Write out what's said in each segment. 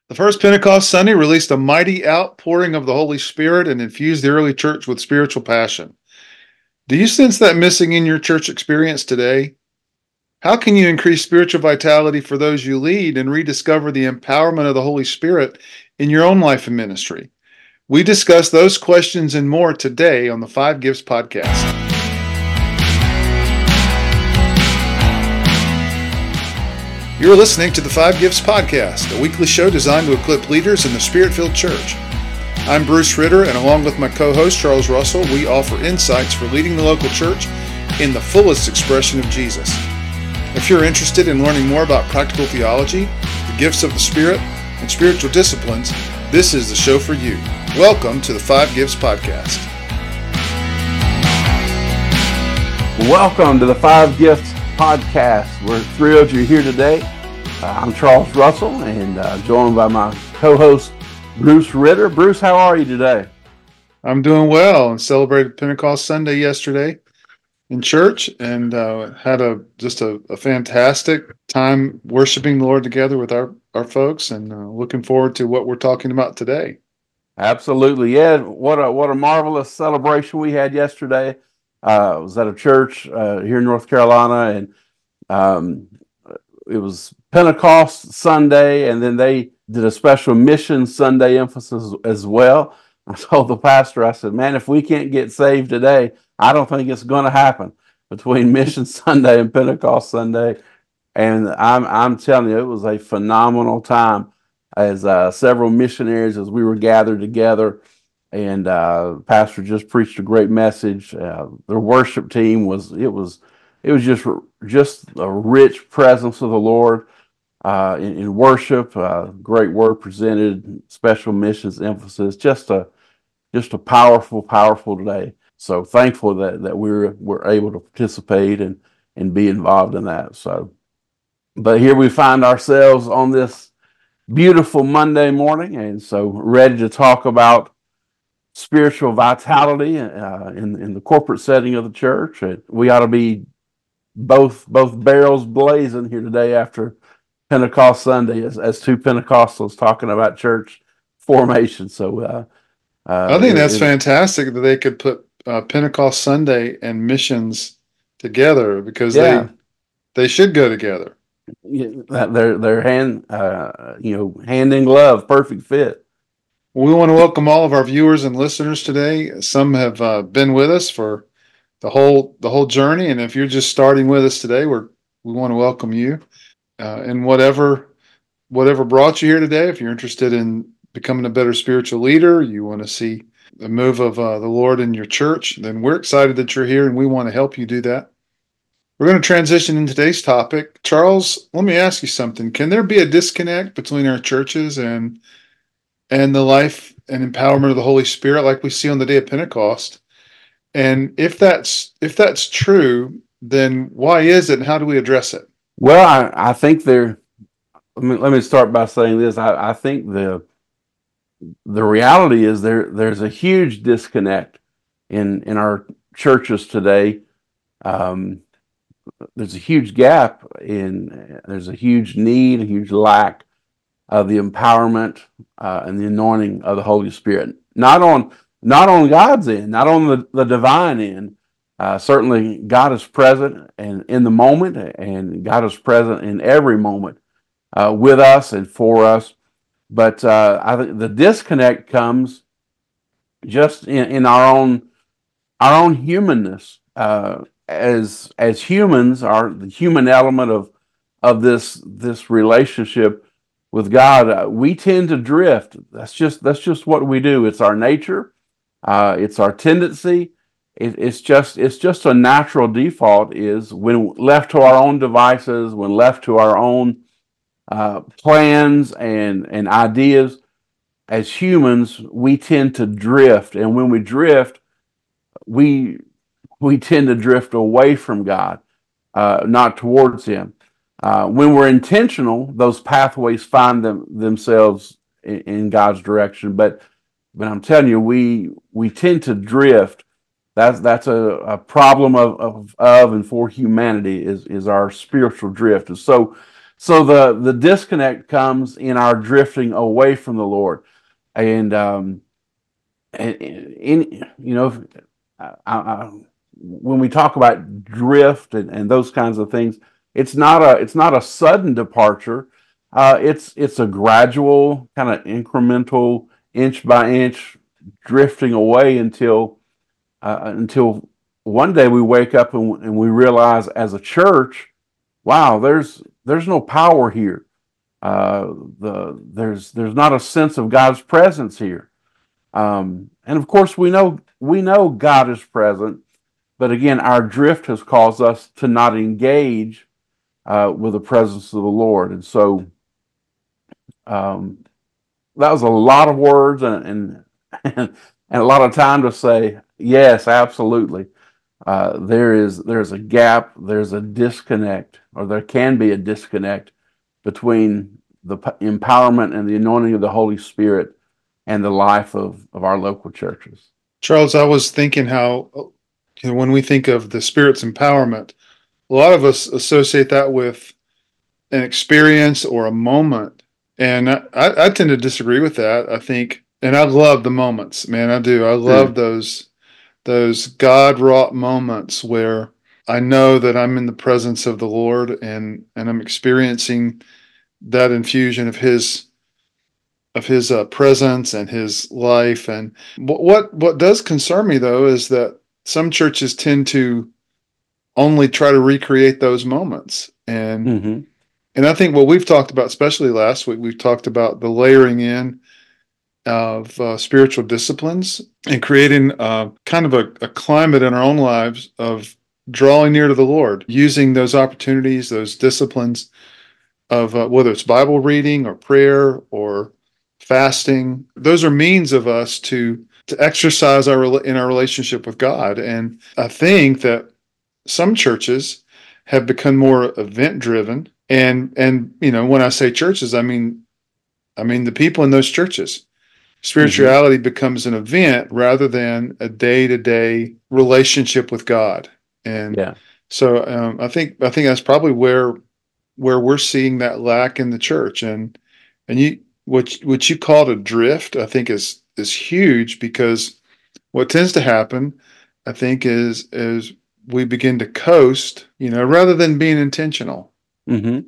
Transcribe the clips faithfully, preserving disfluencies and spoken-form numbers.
The first Pentecost Sunday released a mighty outpouring of the Holy Spirit and infused the early church with spiritual passion. Do you sense that missing in your church experience today? How can you increase spiritual vitality for those you lead and rediscover the empowerment of the Holy Spirit in your own life and ministry? We discuss those questions and more today on the Five Gifts podcast. You're listening to the Five Gifts podcast, a weekly show designed to equip leaders in the Spirit-filled church. I'm Bruce Ritter, and along with my co-host Charles Russell, we offer insights for leading the local church in the fullest expression of Jesus. If you're interested in learning more about practical theology, the gifts of the Spirit, and spiritual disciplines, this is the show for you. Welcome to the Five Gifts podcast. Welcome to the Five Gifts podcast. We're thrilled you're here today. Uh, I'm Charles Russell, and uh, joined by my co-host Bruce Ritter. Bruce, how are you today? I'm doing well, and celebrated Pentecost Sunday yesterday in church, and uh, had a just a, a fantastic time worshiping the Lord together with our, our folks, and uh, looking forward to what we're talking about today. Absolutely, yeah. What a what a marvelous celebration we had yesterday. Uh, I was at a church uh, here in North Carolina, and um, it was Pentecost Sunday, and then they did a special Mission Sunday emphasis as well. I told the pastor, I said, man, if we can't get saved today, I don't think it's going to happen between Mission Sunday and Pentecost Sunday. And I'm I'm telling you, it was a phenomenal time as uh, several missionaries, as we were gathered together. And uh, the pastor just preached a great message. Uh, the worship team was it was it was just just a rich presence of the Lord uh, in, in worship. Uh, great word presented, special missions emphasis. Just a just a powerful, powerful day. So thankful that that we we're we're able to participate and and be involved in that. So, but here we find ourselves on this beautiful Monday morning, and so ready to talk about spiritual vitality uh, in in the corporate setting of the church. And we ought to be both both barrels blazing here today after Pentecost Sunday, as, as two Pentecostals talking about church formation. So uh, uh, I think that's it, fantastic that they could put uh, Pentecost Sunday and missions together, because yeah, they they should go together. yeah, they're they're hand uh, you know hand in glove, perfect fit. We want to welcome all of our viewers and listeners today. Some have uh, been with us for the whole the whole journey, and if you're just starting with us today, we're we want to welcome you. Uh, and whatever whatever brought you here today, if you're interested in becoming a better spiritual leader, you want to see the move of uh, the Lord in your church, then we're excited that you're here, and we want to help you do that. We're going to transition in today's topic. Charles, let me ask you something. Can there be a disconnect between our churches and and the life and empowerment of the Holy Spirit like we see on the day of Pentecost? And if that's if that's true, then why is it, and how do we address it? Well, I, I think there. Let me let me start by saying this. I, I think the the reality is there there's a huge disconnect in in our churches today. Um, there's a huge gap in there's a huge need, a huge lack of the empowerment uh, and the anointing of the Holy Spirit. Not on not on God's end, not on the, the divine end. Uh, certainly, God is present and in the moment, and God is present in every moment uh, with us and for us. But uh, I think the disconnect comes just in, in our own our own humanness. Uh, as as humans, our the human element of of this this relationship with God, uh, we tend to drift. That's just that's just what we do. It's our nature. Uh, it's our tendency. It, it's just it's just a natural default. Is when left to our own devices, when left to our own uh, plans and and ideas, as humans, we tend to drift. And when we drift, we we tend to drift away from God, uh, not towards Him. Uh, when we're intentional, those pathways find them themselves in, in God's direction. But but I'm telling you, we we tend to drift. That's that's a, a problem of, of of and for humanity is is our spiritual drift. And so So the the disconnect comes in our drifting away from the Lord, and um, and in you know, I, I, when we talk about drift and, and those kinds of things, it's not a it's not a sudden departure. Uh, it's it's a gradual kind of incremental, inch by inch drifting away until uh, until one day we wake up and, and we realize as a church, wow, there's there's no power here. Uh, the there's there's not a sense of God's presence here. Um, and of course, we know we know God is present, but again, our drift has caused us to not engage uh, with the presence of the Lord, and so um, that was a lot of words and and, and a lot of time to say yes, absolutely. Uh, there is there's a gap, there's a disconnect, or there can be a disconnect between the empowerment and the anointing of the Holy Spirit and the life of, of our local churches. Charles, I was thinking how, you know, when we think of the Spirit's empowerment, a lot of us associate that with an experience or a moment. And I, I tend to disagree with that. I think, and I love the moments, man. I do. I love Mm. those those God wrought moments where I know that I'm in the presence of the Lord and and I'm experiencing that infusion of His of His uh, presence and His life. And what what does concern me though is that some churches tend to only try to recreate those moments and Mm-hmm. and I think what we've talked about, especially last week, we've talked about the layering in of uh, spiritual disciplines and creating uh, kind of a, a climate in our own lives of drawing near to the Lord, using those opportunities, those disciplines of uh, whether it's Bible reading or prayer or fasting. Those are means of us to to exercise our in our relationship with God. And I think that some churches have become more event driven. And and you know, when I say churches, I mean I mean the people in those churches. Mm-hmm. Spirituality becomes an event rather than a day-to-day relationship with God. And Yeah. so um, I think I think that's probably where where we're seeing that lack in the church. And and you what what you called a drift, I think is is huge because what tends to happen, I think, is is we begin to coast, you know, rather than being intentional. Mm-hmm.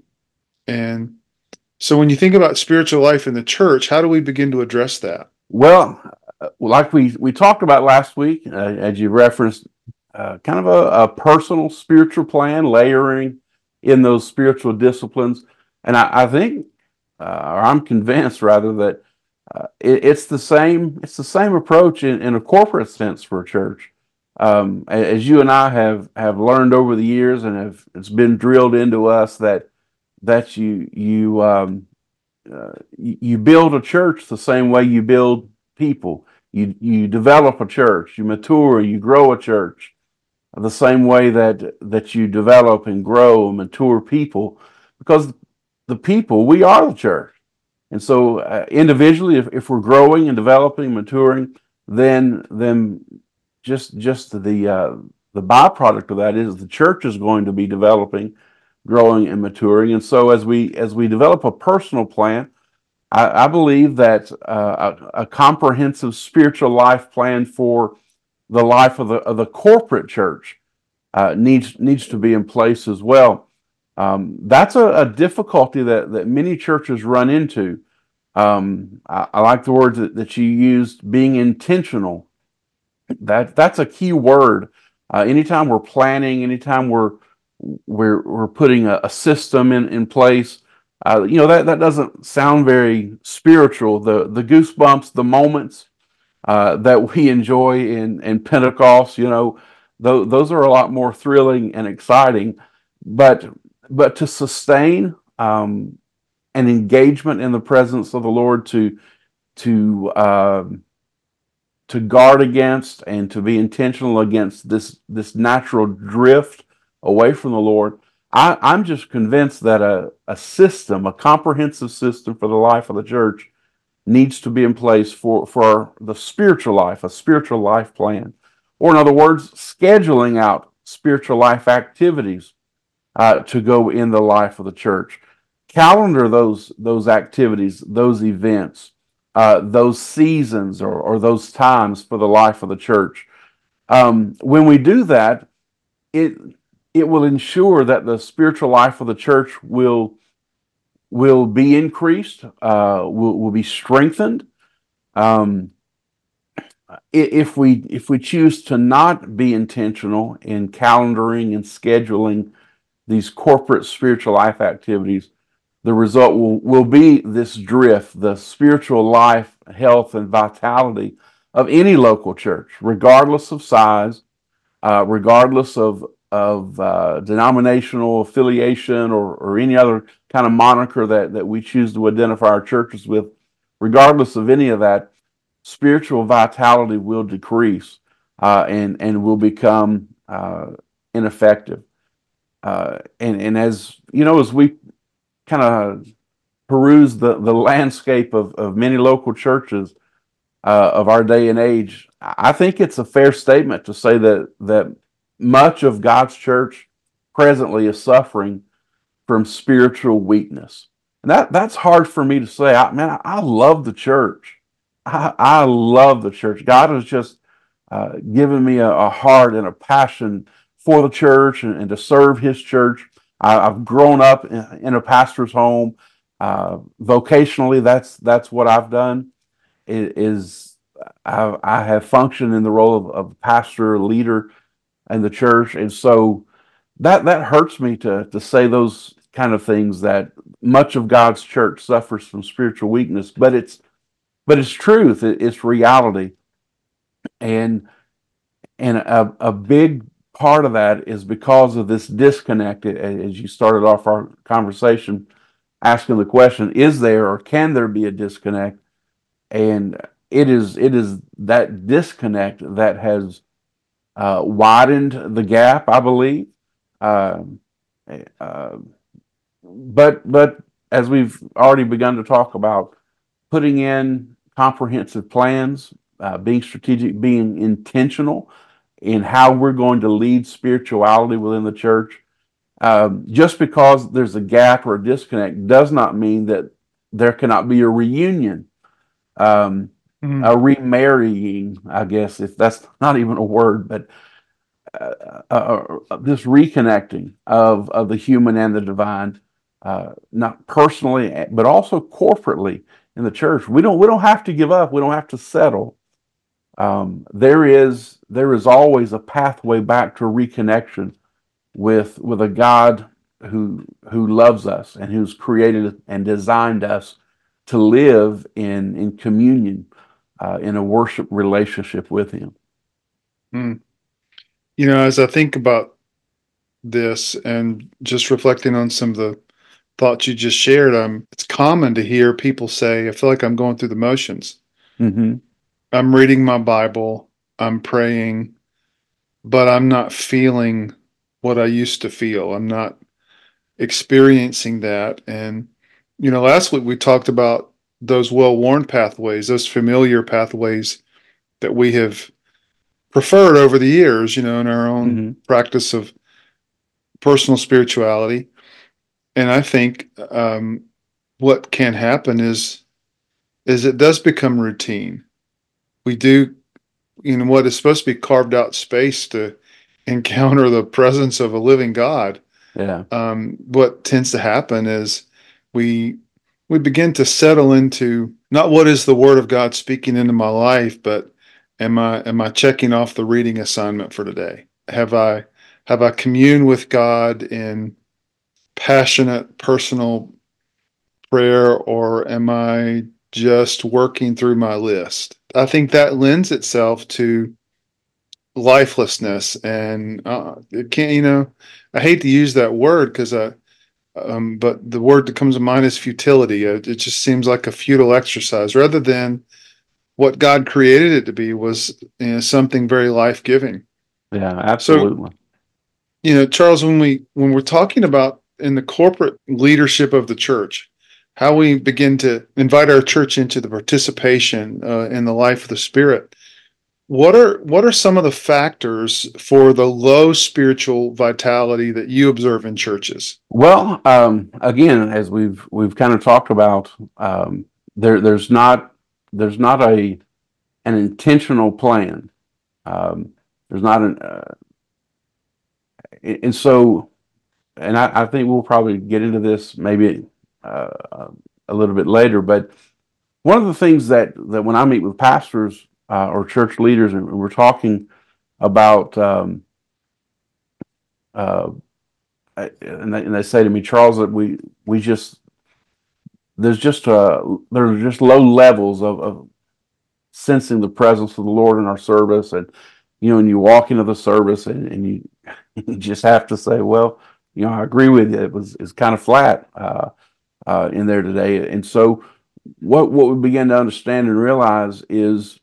And so when you think about spiritual life in the church, how do we begin to address that? Well, uh, like we, we talked about last week, uh, as you referenced, uh, kind of a, a personal spiritual plan, layering in those spiritual disciplines. And I, I think, uh, or I'm convinced rather, that uh, it, it's the same. It's the same approach in, in a corporate sense for a church. Um, as you and I have have learned over the years, and have it's been drilled into us that that you you um, uh, you, you build a church the same way you build people. You you develop a church, you mature, you grow a church the same way that that you develop and grow and mature people, because the people, we are the church. And so uh, individually, if, if we're growing and developing, maturing, then then just just the uh, the byproduct of that is the church is going to be developing, growing, and maturing. And so as we as we develop a personal plan, I, I believe that uh, a, a comprehensive spiritual life plan for the life of the of the corporate church uh, needs needs to be in place as well. Um, that's a, a difficulty that that many churches run into. Um, I, I like the words that, that you used, being intentional. That that's a key word. Uh, anytime we're planning, anytime we're we're we're putting a, a system in in place, uh, you know that that doesn't sound very spiritual. The the goosebumps, the moments uh, that we enjoy in in Pentecost, you know, th- those are a lot more thrilling and exciting. But but to sustain um, an engagement in the presence of the Lord, to to um, to guard against and to be intentional against this this natural drift away from the Lord. I, I'm just convinced that a, a system, a comprehensive system for the life of the church needs to be in place for, for the spiritual life, a spiritual life plan. Or in other words, scheduling out spiritual life activities uh, to go in the life of the church. calendar those those activities, those events, uh, those seasons, or, or those times for the life of the church. Um, when we do that, it it will ensure that the spiritual life of the church will will be increased, uh, will will be strengthened. Um, if we if we choose to not be intentional in calendaring and scheduling these corporate spiritual life activities, the result will, will be this drift, the spiritual life, health, and vitality of any local church, regardless of size, uh, regardless of of uh, denominational affiliation or, or any other kind of moniker that, that we choose to identify our churches with. Regardless of any of that, spiritual vitality will decrease, uh, and and will become uh, ineffective. Uh, and and as you know, as we kind of peruse the, the landscape of, of many local churches uh, of our day and age, I think it's a fair statement to say that that much of God's church presently is suffering from spiritual weakness. And that, that's hard for me to say. I, man, I, I love the church. I, I love the church. God has just uh, given me a, a heart and a passion for the church and, and to serve His church. I, I've grown up in, in a pastor's home. Uh, vocationally, that's that's what I've done. It is I, I have functioned in the role of, of pastor, leader in the church, and so that that hurts me to to say those kind of things, that much of God's church suffers from spiritual weakness, but it's but it's truth. It, it's reality, and and a, a big part of that is because of this disconnect. As you started off our conversation, asking the question: is there or can there be a disconnect? And it is it is that disconnect that has uh, widened the gap, I believe. Uh, uh, but but as we've already begun to talk about, putting in comprehensive plans, uh, being strategic, being intentional in how we're going to lead spirituality within the church. Um, just because there's a gap or a disconnect does not mean that there cannot be a reunion, um, Mm. a remarrying, I guess, if that's not even a word, but uh, uh, uh, this reconnecting of, of the human and the divine, uh, not personally, but also corporately in the church. We don't we don't have to give up. We don't have to settle. Um, there is there is always a pathway back to reconnection with with a God who who loves us and who's created and designed us to live in in communion, uh, in a worship relationship with Him. Mm. You know, as I think about this and just reflecting on some of the thoughts you just shared, um, it's common to hear people say, I feel like I'm going through the motions. Mm-hmm. I'm reading my Bible, I'm praying, but I'm not feeling what I used to feel. I'm not experiencing that. And, you know, last week we talked about those well worn pathways, those familiar pathways that we have preferred over the years, you know, in our own Mm-hmm. practice of personal spirituality. And I think um, what can happen is is it does become routine. We do, you know, what is supposed to be carved out space to encounter the presence of a living God. Yeah. Um, what tends to happen is we we begin to settle into not what is the Word of God speaking into my life, but am I am I checking off the reading assignment for today? Have I have I communed with God in passionate personal prayer, or am I just working through my list? I think that lends itself to lifelessness, and uh, it can't. You know, I hate to use that word because I, um, but the word that comes to mind is futility. It, it just seems like a futile exercise rather than what God created it to be was, you know, something very life giving. Yeah, So, absolutely. you know, Charles, when we when we're talking about in the corporate leadership of the church, how we begin to invite our church into the participation uh, in the life of the Spirit, what are what are some of the factors for the low spiritual vitality that you observe in churches? Well, um, again, as we've we've kind of talked about, um, there there's not there's not a an intentional plan. Um, there's not an uh, and so, and I, I think we'll probably get into this maybe uh, a little bit later. But one of the things that that when I meet with pastors uh, or church leaders, and we're talking about, um, uh, and they, and they say to me, Charles, that we we just there's just uh there's just low levels of, of sensing the presence of the Lord in our service, and you know, and you walk into the service and, and you you just have to say, well, you know, I agree with you. It was it's kind of flat uh, uh, in there today, and so what what we begin to understand and realize is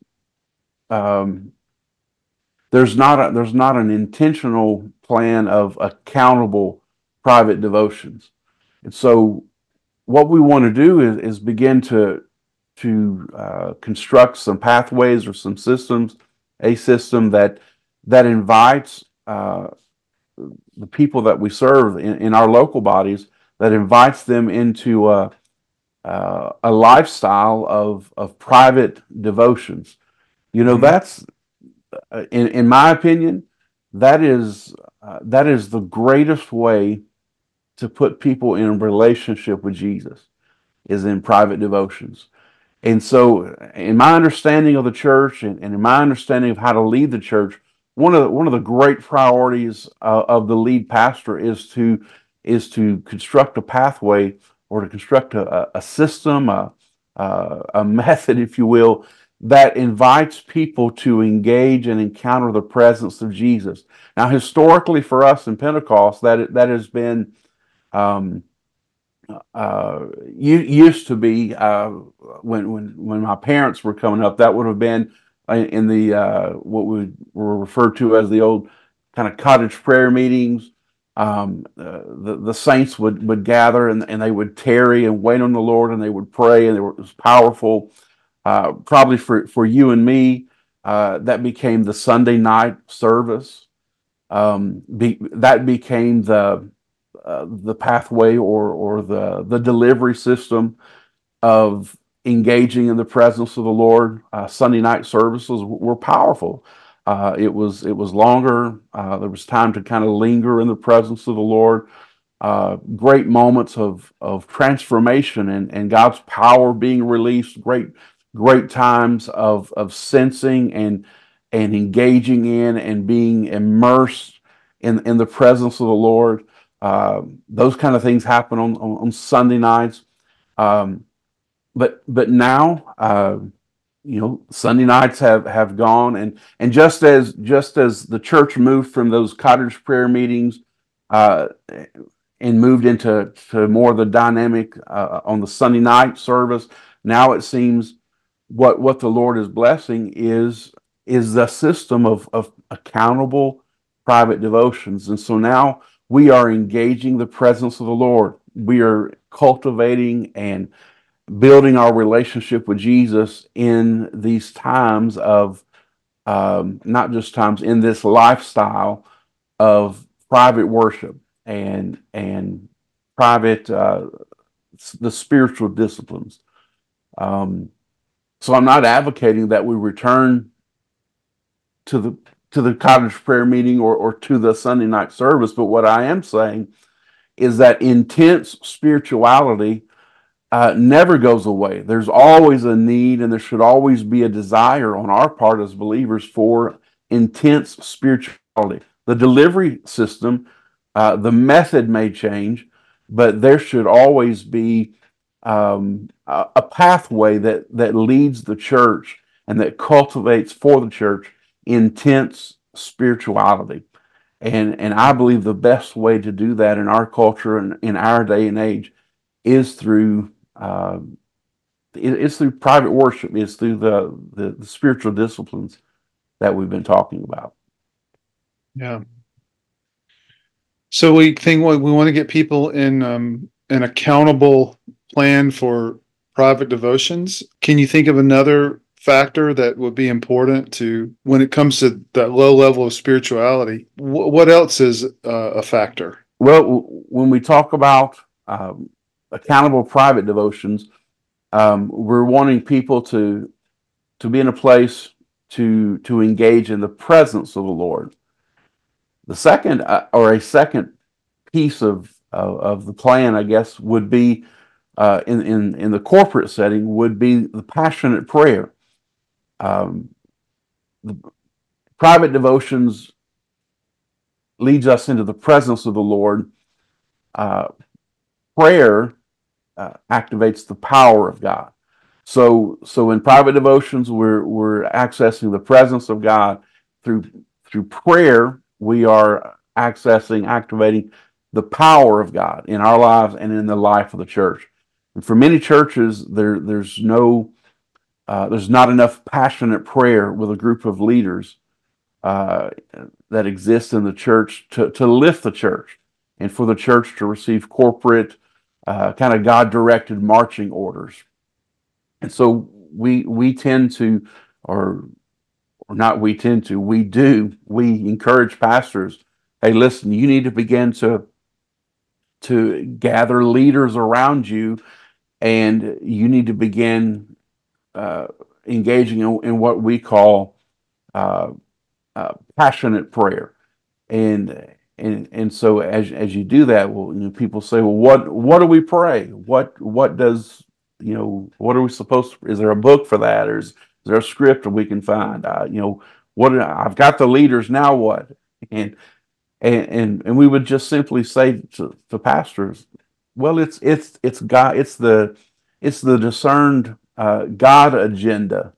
um, there's not a, there's not an intentional plan of accountable private devotions, and so what we want to do is, is begin to to uh, construct some pathways or some systems, a system that that invites uh, the people that we serve in, in our local bodies, that invites them into a, uh, a lifestyle of of private devotions. You know, Mhm. that's uh, in in my opinion, that is uh, that is the greatest way to put people in a relationship with Jesus, is in private devotions. And so, in my understanding of the church, and, and in my understanding of how to lead the church, one of the, one of the great priorities uh, of the lead pastor is to is to construct a pathway, or to construct a, a system, a, a, a method, if you will, that invites people to engage and encounter the presence of Jesus. Now, historically, for us in Pentecost, that that has been um, uh, used to be uh, when when when my parents were coming up. That would have been in the uh, what we were referred to as the old kind of cottage prayer meetings. Um, uh, the the saints would would gather, and, and they would tarry and wait on the Lord, and they would pray, and it was powerful. Uh, probably for for you and me, uh, that became the Sunday night service. Um, be, that became the uh, the pathway, or or the the delivery system of engaging in the presence of the Lord. Uh, Sunday night services were powerful. Uh, it was it was longer. Uh, there was time to kind of linger in the presence of the Lord. Uh, great moments of of transformation, and, and God's power being released. Great great times of of sensing and and engaging in and being immersed in in the presence of the Lord. Uh, those kind of things happen on on, on Sunday nights. Um, but but now, uh, you know, Sunday nights have have gone, and and just as just as the church moved from those cottage prayer meetings uh, and moved into to more of the dynamic uh, on the Sunday night service, now it seems what what the Lord is blessing is is the system of of accountable private devotions. And so now we are engaging the presence of the Lord. We are cultivating and building our relationship with Jesus in these times of um, not just times, in this lifestyle of private worship and and private uh, the spiritual disciplines. Um, so I'm not advocating that we return to the to the cottage prayer meeting, or or to the Sunday night service, but what I am saying is that intense spirituality uh, never goes away. There's always a need, and there should always be a desire on our part as believers for intense spirituality. The delivery system, uh, the method may change, but there should always be um, a, a pathway that that leads the church and that cultivates for the church intense spirituality. And and I believe the best way to do that in our culture and in our day and age is through uh, it, it's through private worship. It's through the, the the spiritual disciplines that we've been talking about. Yeah. So we think we we want to get people in um, an accountable plan for private devotions. Can you think of another factor that would be important to when it comes to that low level of spirituality? Wh- what else is uh, a factor? Well, w- when we talk about um, accountable private devotions, um, we're wanting people to to be in a place to to engage in the presence of the Lord. The second, uh, or a second piece of, of of the plan, I guess, would be uh, in in in the corporate setting would be the passionate prayer. Um, the private devotions leads us into the presence of the Lord. Uh, Prayer uh, activates the power of God. So, so in private devotions, we're we're accessing the presence of God through through prayer. We are accessing, activating the power of God in our lives and in the life of the church. And for many churches, there there's no uh, there's not enough passionate prayer with a group of leaders uh, that exists in the church to to lift the church and for the church to receive corporate uh, kind of God directed marching orders. And so we we tend to, or or not we tend to, we do, we encourage pastors, hey, listen, you need to begin to to gather leaders around you, and you need to begin uh, engaging in, in what we call uh, uh, passionate prayer. And and and so as as you do that, well, you know, people say, well, what what do we pray? What what does you know? What are we supposed to? Is there a book for that, or is, is there a script we can find? Uh, you know, what I've got the leaders now. What and and and and we would just simply say to, to pastors, well, it's it's it's God. It's the it's the discerned uh, God agenda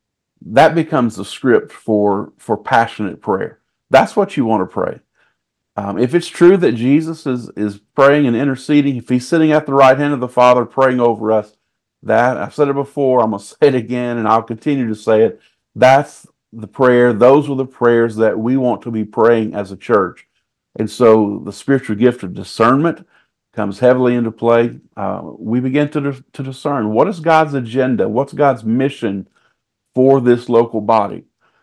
that becomes the script for for passionate prayer. That's what you want to pray. Um, if it's true that Jesus is is praying and interceding, if he's sitting at the right hand of the Father praying over us, that I've said it before, I'm gonna say it again, and I'll continue to say it. That's the prayer. Those are the prayers that we want to be praying as a church. And so the spiritual gift of discernment comes heavily into play. Uh, we begin to to discern what is God's agenda, what's God's mission for this local body.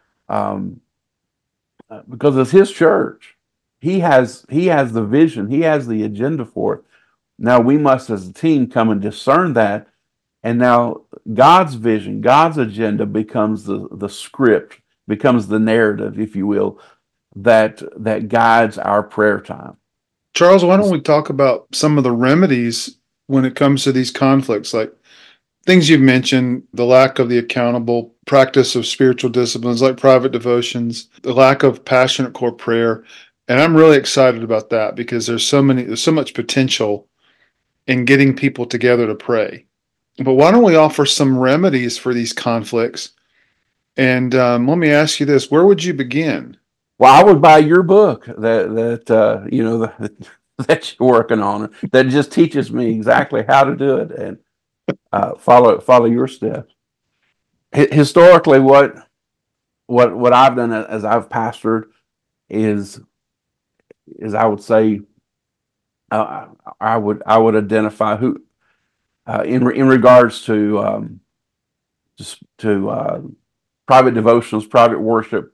Um, uh, because it's his church. He has he has the vision. He has the agenda for it. Now we must, as a team, come and discern that. And now God's vision, God's agenda becomes the the script, becomes the narrative, if you will, that that guides our prayer time. Charles, why don't we talk about some of the remedies when it comes to these conflicts, like things you've mentioned, the lack of the accountable practice of spiritual disciplines like private devotions, the lack of passionate core prayer. And I'm really excited about that because there's so many, there's so much potential in getting people together to pray. But why don't we offer some remedies for these conflicts? And um, let me ask you this: where would you begin? Well, I would buy your book that that uh, you know that, that you're working on that just teaches me exactly how to do it and uh, follow follow your steps. H- historically, what what what I've done as I've pastored is is I would say uh, I would I would identify who uh, in in regards to um, just to uh, private devotions, private worship.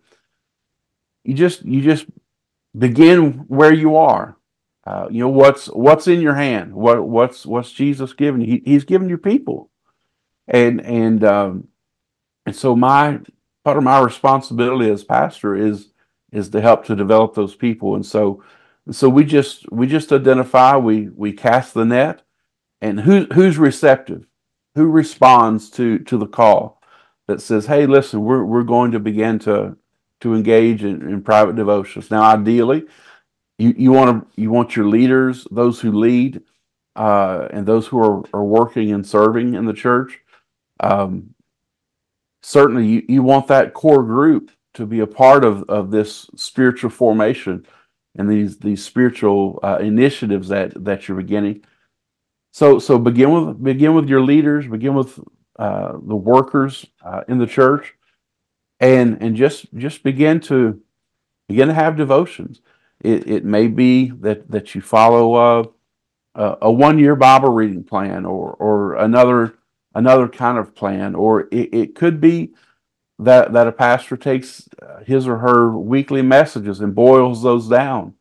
You just you just begin where you are. Uh, you know what's what's in your hand. What what's what's Jesus given you? He, he's given you people, and and um, and so my part of my responsibility as pastor is is to help to develop those people. And so so we just we just identify. We we cast the net, and who who's receptive, who responds to to the call that says, hey, listen, we're we're going to begin to to engage in, in private devotions. Now, ideally, you you want to you want your leaders, those who lead, uh, and those who are, are working and serving in the church. Um, Certainly, you, you want that core group to be a part of, of this spiritual formation and these these spiritual uh, initiatives that that you're beginning. So so begin with begin with your leaders, begin with uh, the workers uh, in the church, and and just just begin to begin to have devotions. It, it may be that that you follow a, a one year Bible reading plan or or another another kind of plan, or it, it could be that that a pastor takes uh, his or her weekly messages and boils those down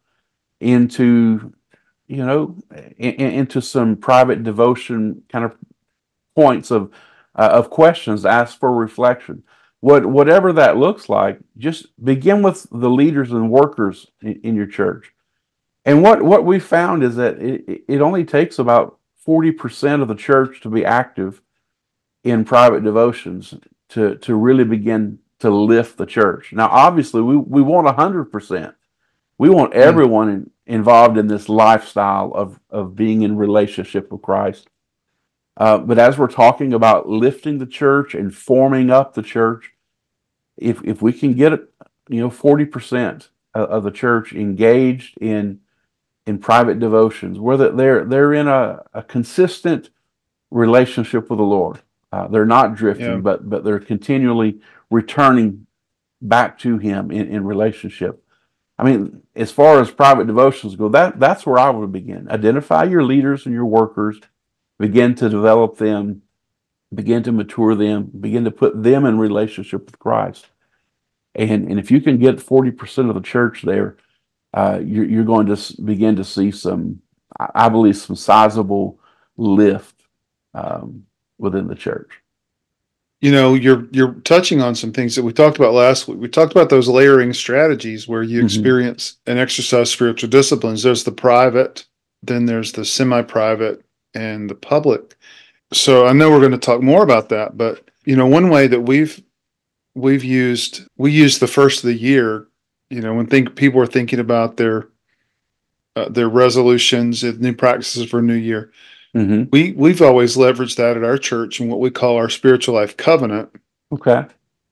into, you know, in, into some private devotion kind of points of uh, of questions asked for reflection. What whatever that looks like, just begin with the leaders and workers in, in your church. And what what we found is that it, it only takes about forty percent of the church to be active in private devotions to to really begin to lift the church. Now, obviously, we we want one hundred percent. We want Mm. everyone in, involved in this lifestyle of of being in relationship with Christ. Uh, but as we're talking about lifting the church and forming up the church, if if we can get, you know, forty percent of the church engaged in in private devotions, where they're they're in a, a consistent relationship with the Lord. Uh, they're not Yeah. drifting, but but they're continually returning back to Him in, in relationship. I mean, as far as private devotions go, that that's where I would begin. Identify your leaders and your workers, begin to develop them, begin to mature them, begin to put them in relationship with Christ. And and if you can get forty percent of the church there, uh, you're, you're going to begin to see some, I believe, some sizable lift um, within the church. You know, you're you're touching on some things that we talked about last week. We talked about those layering strategies where you Mm-hmm. experience and exercise spiritual disciplines. There's the private, then there's the semi-private, and the public. So I know we're going to talk more about that, but you know, one way that we've we've used we use the first of the year, you know, when think people are thinking about their uh, their resolutions and new practices for a new year. Mm-hmm. We we've always leveraged that at our church and what we call our spiritual life covenant. Okay.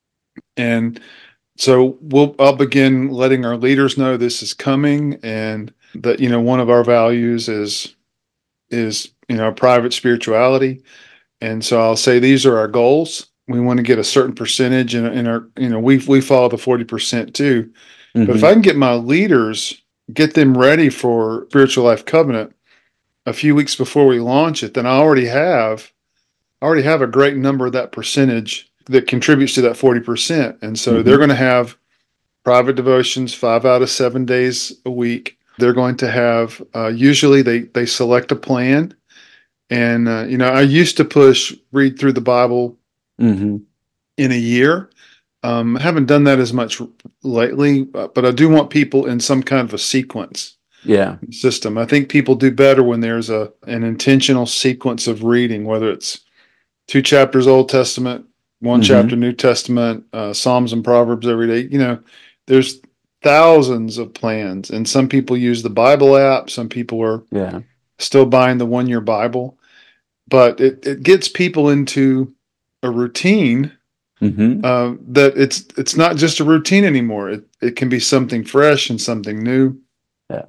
And so we'll I'll begin letting our leaders know this is coming and that, you know, one of our values is is, you know, private spirituality. And so I'll say these are our goals. We want to get a certain percentage in, in our, you know, we we follow the forty percent too. But if Mm-hmm. I can get my leaders, get them ready for spiritual life covenant a few weeks before we launch it, then I already have I already have a great number of that percentage that contributes to that forty percent. And so they're Mm-hmm. going to have private devotions five out of seven days a week. They're going to have, uh, usually they, they select a plan. And, uh, you know, I used to push read through the Bible Mm-hmm. in a year. Um, I haven't done that as much lately, but I do want people in some kind of a sequence Yeah. system. I think people do better when there's a an intentional sequence of reading, whether it's two chapters Old Testament, one Mm-hmm. chapter New Testament, uh, Psalms and Proverbs every day. You know, there's thousands of plans, and some people use the Bible app. Some people are Yeah. still buying the one year Bible, but it, it gets people into a routine Mm-hmm. uh, that it's it's not just a routine anymore. It it can be something fresh and something new, Yeah.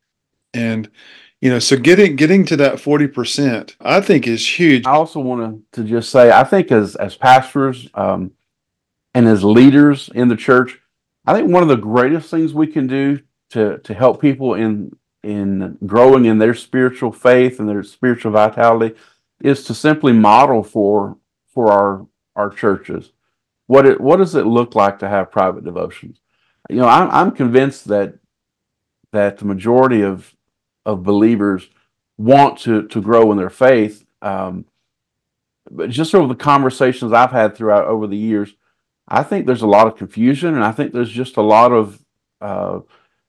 and you know, so getting getting to that forty percent, I think is huge. I also want to to just say, I think as as pastors um, and as leaders in the church, I think one of the greatest things we can do to to help people in in growing in their spiritual faith and their spiritual vitality is to simply model for for our our churches. What it what does it look like to have private devotions? You know, I'm I'm convinced that that the majority of of believers want to to grow in their faith. Um, but just over the conversations I've had throughout over the years, I think there's a lot of confusion, and I think there's just a lot of uh,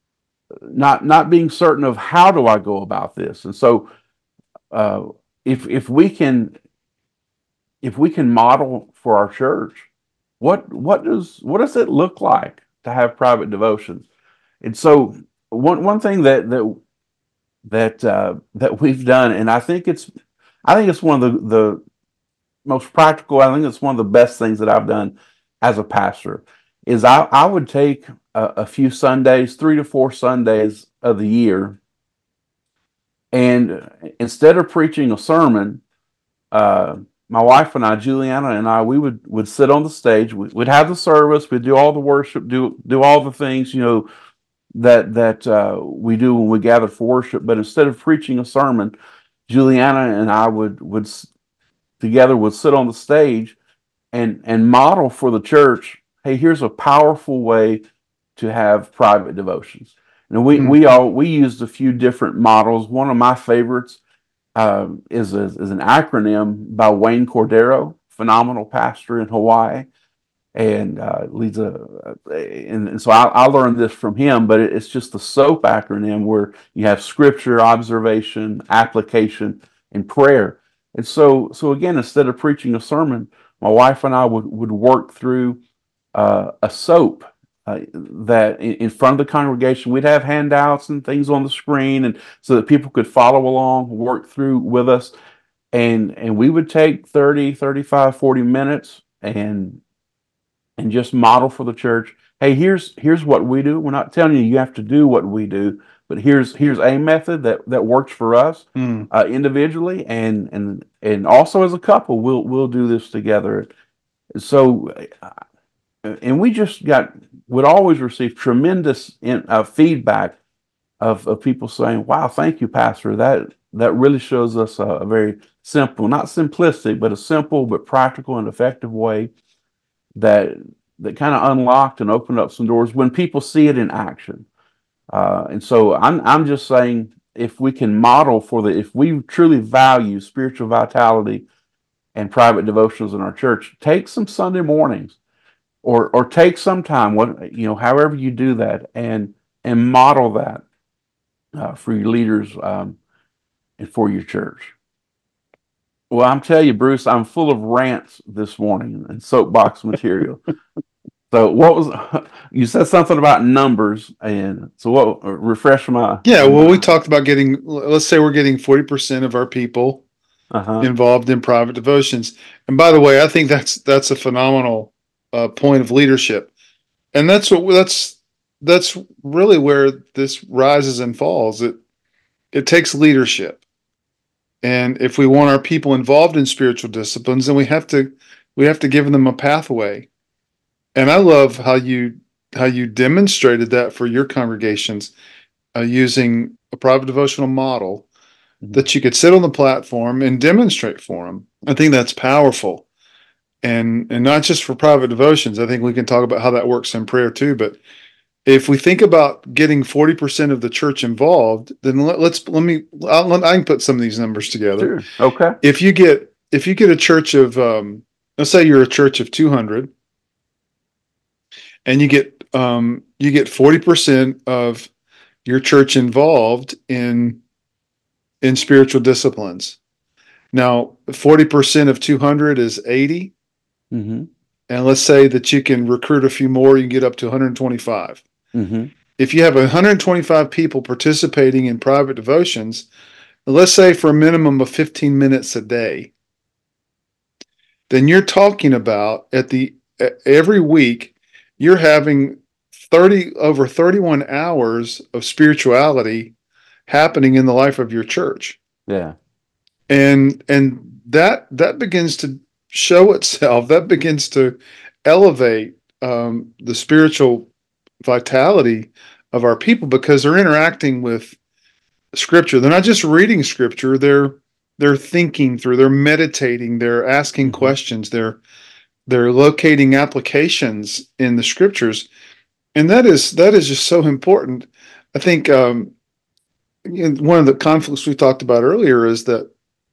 not not being certain of how do I go about this. And so, uh, if if we can if we can model for our church, what what does what does it look like to have private devotions? And so, one one thing that that that uh, that we've done, and I think it's I think it's one of the the most practical. I think it's one of the best things that I've done as a pastor. Is I I would take a, a few Sundays, three to four Sundays of the year, and instead of preaching a sermon, uh, my wife and I, Juliana and I, we would would sit on the stage. We, we'd have the service. We'd do all the worship, do do all the things, you know, that that uh, we do when we gather for worship. But instead of preaching a sermon, Juliana and I would would together would sit on the stage and and model for the church, hey, here's a powerful way to have private devotions. And we Mm. we all we used a few different models. One of my favorites um, is a, is an acronym by Wayne Cordero, phenomenal pastor in Hawaii, and uh, leads a, and, and so I, I learned this from him. But it's just the SOAP acronym, where you have scripture, observation, application, and prayer. And so so again, instead of preaching a sermon, my wife and I would would work through uh, a SOAP. Uh, that in, in front of the congregation, we'd have handouts and things on the screen, and so that people could follow along, work through with us, and and we would take thirty, thirty-five, forty minutes and and just model for the church. Hey, here's here's what we do. We're not telling you you have to do what we do, but here's here's a method that that works for us Mm. uh, individually, and and and also as a couple, we'll we'll do this together. So, uh, and we just got would always receive tremendous in, uh, feedback of of people saying, "Wow, thank you, Pastor. That that really shows us a, a very simple, not simplistic, but a simple but practical and effective way that that kind of unlocked and opened up some doors when people see it in action." Uh, and so I'm I'm just saying, if we can model for the if we truly value spiritual vitality and private devotions in our church, take some Sunday mornings or or take some time, what you know, however you do that, and and model that uh, for your leaders um, and for your church. Well, I'm telling you, Bruce, I'm full of rants this morning and soapbox material. So what was you said something about numbers, and so what refresh my Yeah, my well, we mind. talked about getting, let's say we're getting forty percent of our people Uh-huh. involved in private devotions. And by the way, I think that's that's a phenomenal uh, point of leadership. And that's what that's that's really where this rises and falls. It it takes leadership. And if we want our people involved in spiritual disciplines, then we have to we have to give them a pathway. And I love how you how you demonstrated that for your congregations uh, using a private devotional model Mhm. that you could sit on the platform and demonstrate for them. I think that's powerful. And and not just for private devotions. I think we can talk about how that works in prayer too. But if we think about getting forty percent of the church involved, then let, let's let me I'll, I can put some of these numbers together. Sure. Okay. If you get if you get a church of um, let's say you're a church of two hundred, and you get um, you get forty percent of your church involved in in spiritual disciplines. Now, forty percent of two hundred is eighty. Mm-hmm. And let's say that you can recruit a few more, you can get up to one hundred twenty-five. Mm-hmm. If you have one hundred twenty-five people participating in private devotions, let's say for a minimum of fifteen minutes a day, then you're talking about at the every week you're having thirty over thirty-one hours of spirituality happening in the life of your church. Yeah. And and that that begins to show itself, that begins to elevate um, the spiritual vitality of our people because they're interacting with scripture. They're not just reading scripture, they're they're thinking through, they're meditating, they're asking Mm-hmm. questions, they're they're locating applications in the scriptures. And that is that is just so important. I think um, you know, one of the conflicts we talked about earlier is that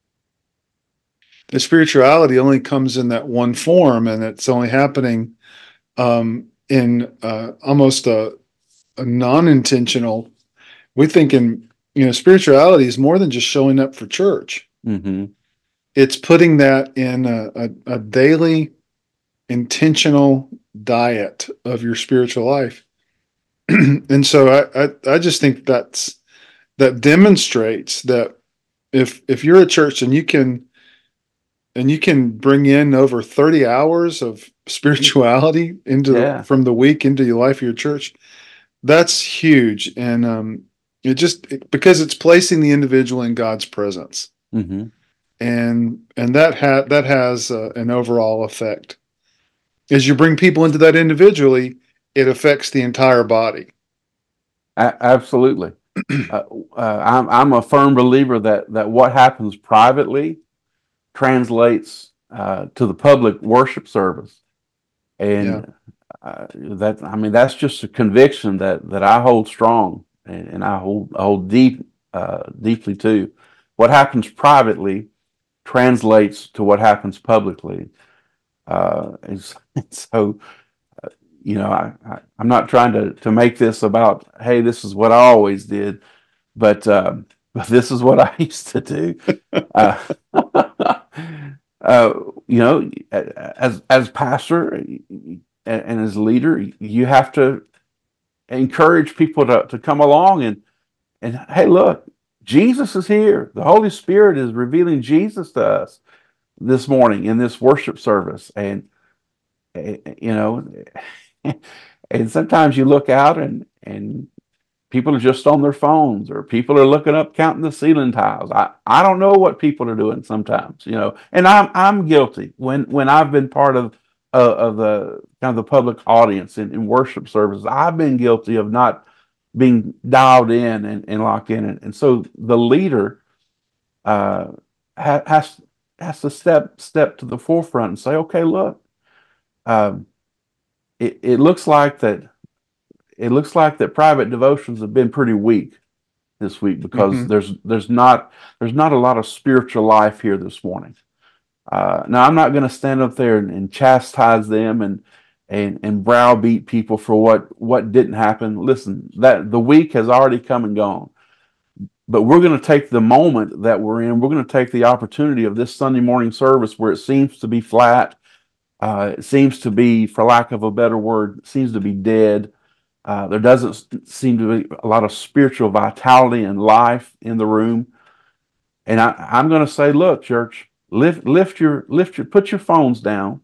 the spirituality only comes in that one form, and it's only happening um, in uh, almost a, a non-intentional. We think in you know spirituality is more than just showing up for church. Mm-hmm. It's putting that in a, a, a daily intentional diet of your spiritual life. And so I, I I just think that's that demonstrates that if if you're a church and you can and you can bring in over thirty hours of spirituality into the Yeah. from the week into your life of your church, that's huge. And um it just it, because it's placing the individual in God's presence, Mm-hmm. and and that ha- that has uh, an overall effect. As you bring people into that individually, it affects the entire body. A- absolutely. Uh, uh, I'm I'm a firm believer that that what happens privately translates uh, to the public worship service. Yeah. And uh, that, I mean, that's just a conviction that that I hold strong, and, and I hold I hold deep uh, deeply too. What happens privately translates to what happens publicly. Uh, and s- so, you know, I, I I'm not trying to to make this about, hey, this is what I always did, but um, but this is what I used to do. Uh, uh, you know, as as pastor and, and as leader, you have to encourage people to, to come along and and hey, look, Jesus is here. The Holy Spirit is revealing Jesus to us this morning in this worship service, and eh, you know, and sometimes you look out and and people are just on their phones, or people are looking up counting the ceiling tiles. I, I don't know what people are doing sometimes, you know, and I'm I'm guilty when when I've been part of uh, of the kind of the public audience in, in worship services. I've been guilty of not being dialed in and, and locked in, and, and so the leader uh, ha, has has to step step to the forefront and say, okay, look, um, it, it looks like that it looks like that private devotions have been pretty weak this week, because Hmm. there's there's not there's not a lot of spiritual life here this morning. Uh, now, I'm not going to stand up there and, and chastise them and and and browbeat people for what what didn't happen. Listen, that the week has already come and gone, but we're going to take the moment that we're in. We're going to take the opportunity of this Sunday morning service where it seems to be flat. Uh, it seems to be, for lack of a better word, seems to be dead. Uh, there doesn't seem to be a lot of spiritual vitality and life in the room. And I, I'm going to say, look, church, lift, lift your, lift your, put your phones down,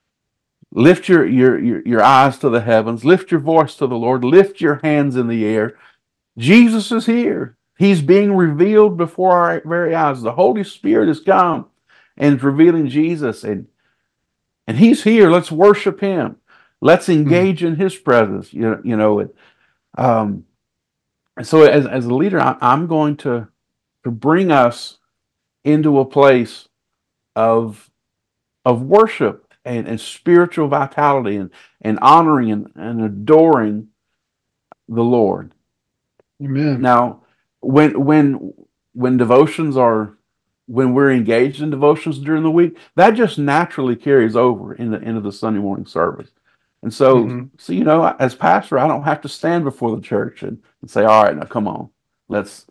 lift your, your, your, your eyes to the heavens, lift your voice to the Lord, lift your hands in the air. Jesus is here. He's being revealed before our very eyes. The Holy Spirit has come and is revealing Jesus, and and He's here. Let's worship Him. Let's engage in His presence. You know, you know it. Um, and so, as as a leader, I, I'm going to to bring us into a place of of worship and, and spiritual vitality, and, and honoring and, and adoring the Lord. Amen. Now, when when when devotions are when we're engaged in devotions during the week, that just naturally carries over in the into the Sunday morning service. And so, Hmm. so you know, as pastor, I don't have to stand before the church and, and say, "All right, now come on, let's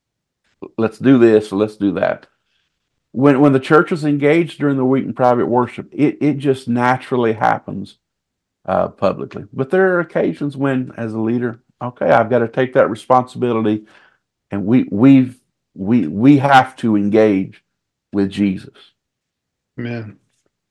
let's do this or let's do that." When when the church is engaged during the week in private worship, it it just naturally happens uh, publicly. But there are occasions when, as a leader, okay, I've got to take that responsibility, and we we've we we have to engage with Jesus. Amen.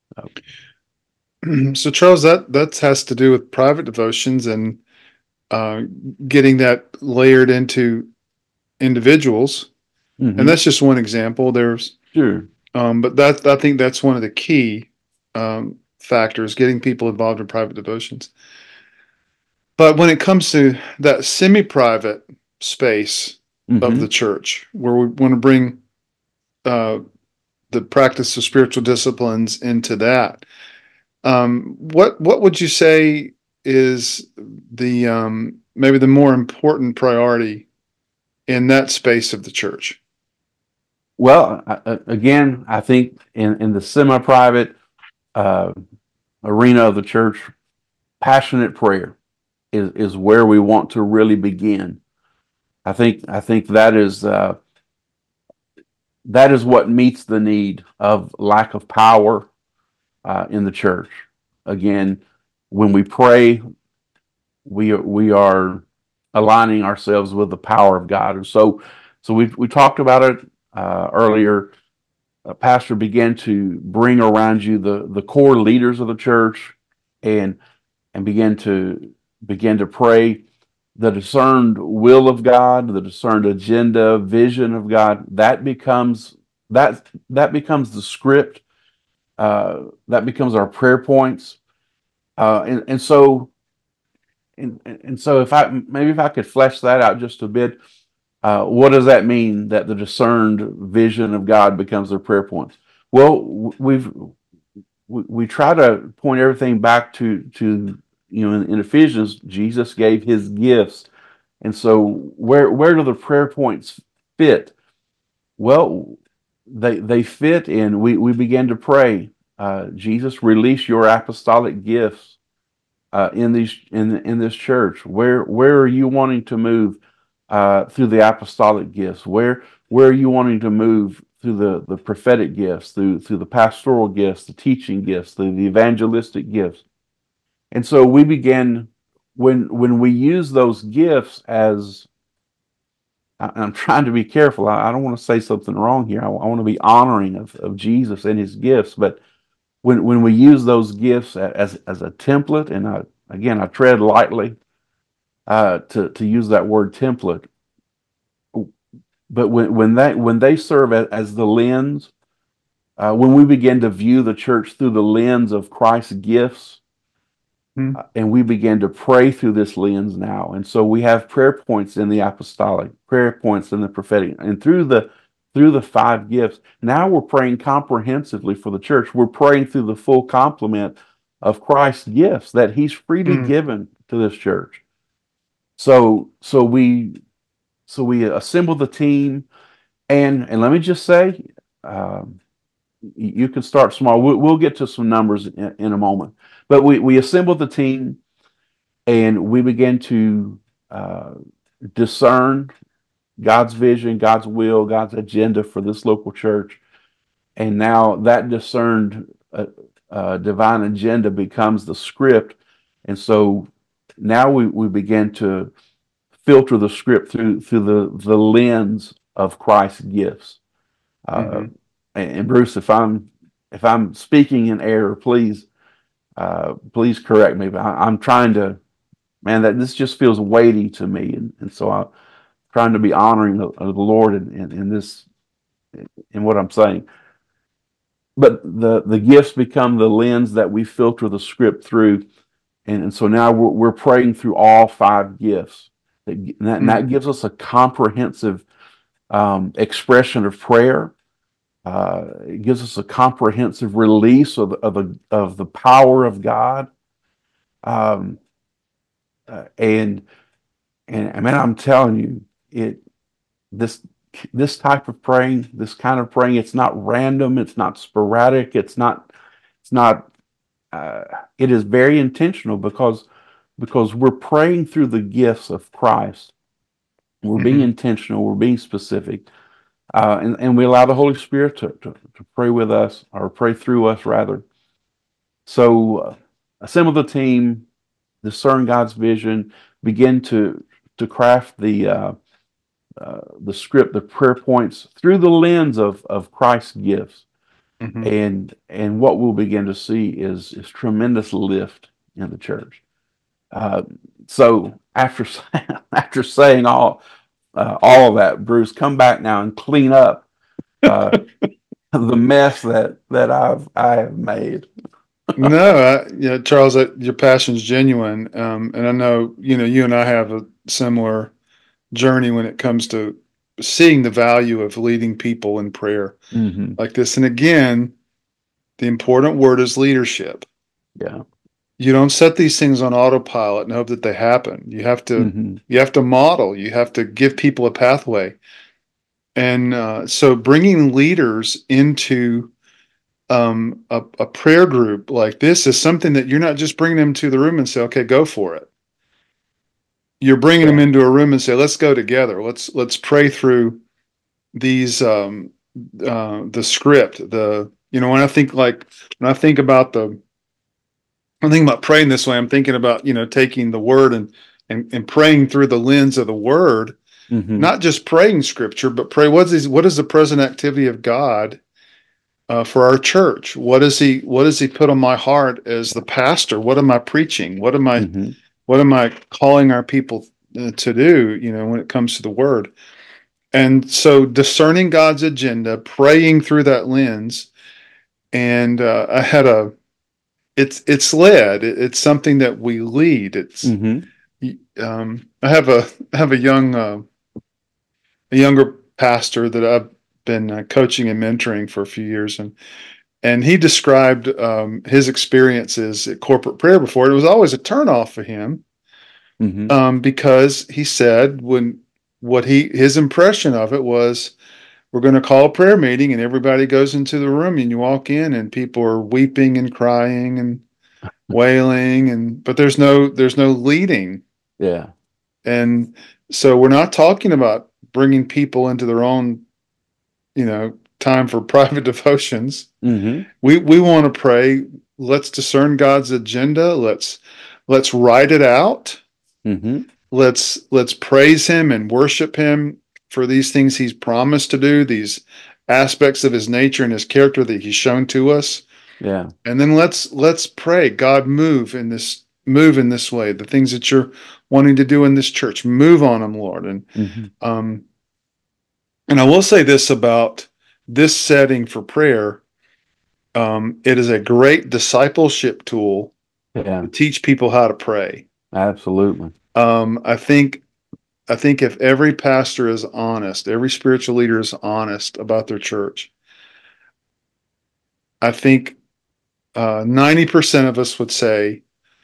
So Charles, that that has to do with private devotions and uh, getting that layered into individuals, and Mm-hmm. that's just one example. There's, Sure. um, but that I think that's one of the key um, factors, getting people involved in private devotions. But when it comes to that semi-private space of the Mm-hmm. church, where we want to bring uh, the practice of spiritual disciplines into that, um, what what would you say is the um, maybe the more important priority in that space of the church? Well, I, again, I think in in the semi-private uh, arena of the church, passionate prayer is is where we want to really begin. I think I think that is uh, that is what meets the need of lack of power uh, in the church. Again, when we pray, we are, we are aligning ourselves with the power of God. And so, so we we talked about it uh, earlier. A pastor began to bring around you the the core leaders of the church, and and begin to begin to pray the discerned will of God, the discerned agenda, vision of God. That becomes that that becomes the script. Uh, that becomes our prayer points. Uh, and and so and and so if I maybe if I could flesh that out just a bit, uh, what does that mean that the discerned vision of God becomes their prayer points? Well, w- we've we, we try to point everything back to to you know in, in Ephesians, Jesus gave his gifts, and so where where do the prayer points fit? Well, they they fit in. We we began to pray. Uh, Jesus, release your apostolic gifts uh, in these in in this church. Where where are you wanting to move uh, through the apostolic gifts? Where where are you wanting to move through the the prophetic gifts, through through the pastoral gifts, the teaching gifts, through the evangelistic gifts? And so we began when when we use those gifts as I- I'm trying to be careful. I, I don't want to say something wrong here. I, I want to be honoring of, of Jesus and his gifts. But when when we use those gifts a- as as a template, and I, again I tread lightly uh, to to use that word template, but when when that when they serve as, as the lens, uh, when we begin to view the church through the lens of Christ's gifts, Hmm. uh, and we begin to pray through this lens now. And so we have prayer points in the apostolic, prayer points in the prophetic, and through the through the five gifts. Now we're praying comprehensively for the church. We're praying through the full complement of Christ's gifts that He's freely Hmm. given to this church. So so we so we assemble the team, and and let me just say. Um, you can start small. We'll, we'll get to some numbers in, in a moment, but we, we assembled the team and we began to uh, discern God's vision, God's will, God's agenda for this local church. And now that discerned uh, uh, divine agenda becomes the script. And so now we, we begin to filter the script through through the, the lens of Christ's gifts. Uh, Hmm. and Bruce, if I'm if I'm speaking in error, please uh, please correct me. But I, I'm trying to, man, that this just feels weighty to me, and, and so I'm trying to be honoring of, of the Lord in, in, in this in what I'm saying. But the the gifts become the lens that we filter the script through, and, and so now we're, we're praying through all five gifts. That, and that, and Hmm. that gives us a comprehensive um, expression of prayer. Uh, it gives us a comprehensive release of, of, the, of the power of God. Um, uh, and, and, and man, I'm telling you, it, this, this type of praying, this kind of praying, it's not random. It's not sporadic. It's not, it's not, uh, it is very intentional because, because we're praying through the gifts of Christ. We're being Hmm. intentional. We're being specific. Uh, and, and we allow the Holy Spirit to, to, to pray with us or pray through us rather. So uh, assemble the team, discern God's vision, begin to to craft the uh, uh, the script, the prayer points through the lens of of Christ's gifts, Hmm. and and what we'll begin to see is is tremendous lift in the church. Uh, so after after saying all uh, all of that, Bruce, come back now and clean up uh, the mess that that I've I have made. No, I, yeah, Charles, that, your passion's genuine, um, and I know you know you and I have a similar journey when it comes to seeing the value of leading people in prayer Hmm. like this. And again, the important word is leadership. Yeah. You don't set these things on autopilot and hope that they happen. You have to Hmm. you have to model. You have to give people a pathway. And uh, so, bringing leaders into um, a, a prayer group like this is something that you're not just bringing them to the room and say, "Okay, go for it." You're bringing them Yeah. into a room and say, "Let's go together. Let's let's pray through these um, uh, the script." The you know when I think like when I think about the I'm thinking about praying this way. I'm thinking about you know taking the word and and, and praying through the lens of the word, Hmm. not just praying scripture, but pray what is what is the present activity of God uh, for our church? What is he what does he put on my heart as the pastor? What am I preaching? What am I Hmm. what am I calling our people uh, to do? You know when it comes to the word. And so discerning God's agenda, praying through that lens, and uh, I had a it's it's led. It's something that we lead. It's Hmm. um, I have a I have a young uh, a younger pastor that I've been uh, coaching and mentoring for a few years, and and he described um, his experiences at corporate prayer before. It was always a turnoff for him, Mm-hmm. um, because he said when what he his impression of it was, we're going to call a prayer meeting and everybody goes into the room and you walk in and people are weeping and crying and wailing, and but there's no there's no leading. Yeah. And so we're not talking about bringing people into their own, you know, time for private devotions. Mm-hmm. We we want to pray. Let's discern God's agenda. Let's let's write it out. Mm-hmm. Let's let's praise him and worship him for these things he's promised to do, these aspects of his nature and his character that he's shown to us. Yeah. And then let's let's pray, God, move in this move in this way. The things that you're wanting to do in this church, move on them, Lord. And Mm-hmm. um and I will say this about this setting for prayer. Um, it is a great discipleship tool Yeah. to teach people how to pray. Absolutely. Um, I think I think if every pastor is honest, every spiritual leader is honest about their church, I think uh, ninety percent of us would say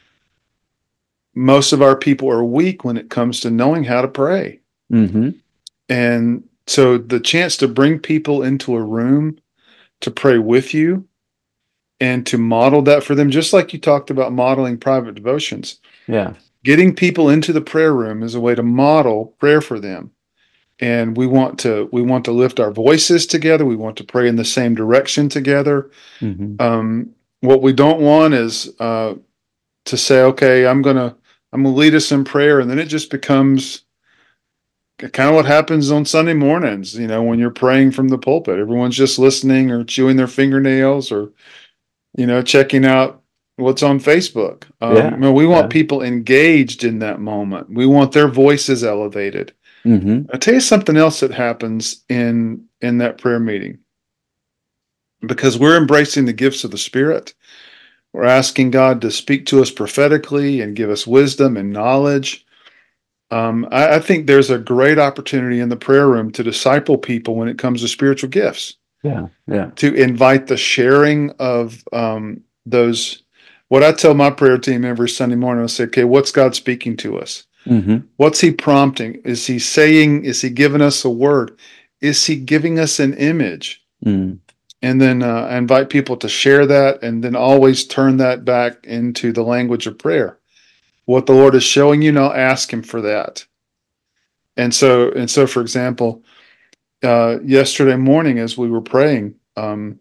most of our people are weak when it comes to knowing how to pray. Mm-hmm. And so the chance to bring people into a room to pray with you and to model that for them, just like you talked about modeling private devotions, Yeah. getting people into the prayer room is a way to model prayer for them. And we want to we want to lift our voices together. We want to pray in the same direction together. Mm-hmm. Um, what we don't want is uh, to say, okay, I'm gonna I'm gonna lead us in prayer, and then it just becomes kind of what happens on Sunday mornings. You know, when you're praying from the pulpit, everyone's just listening or chewing their fingernails or, you know, checking out what's on Facebook. Um, Yeah. no, we want Yeah. people engaged in that moment. We want their voices elevated. Mm-hmm. I'll tell you something else that happens in in that prayer meeting. Because we're embracing the gifts of the Spirit. We're asking God to speak to us prophetically and give us wisdom and knowledge. Um, I, I think there's a great opportunity in the prayer room to disciple people when it comes to spiritual gifts, Yeah. Yeah. to invite the sharing of um, those. What I tell my prayer team every Sunday morning, I say, okay, what's God speaking to us? Mm-hmm. What's he prompting? Is he saying, is he giving us a word? Is he giving us an image? Mm. And then uh, I invite people to share that and then always turn that back into the language of prayer. What the Lord is showing you now, ask him for that. And so, and so, for example, uh, yesterday morning as we were praying, um,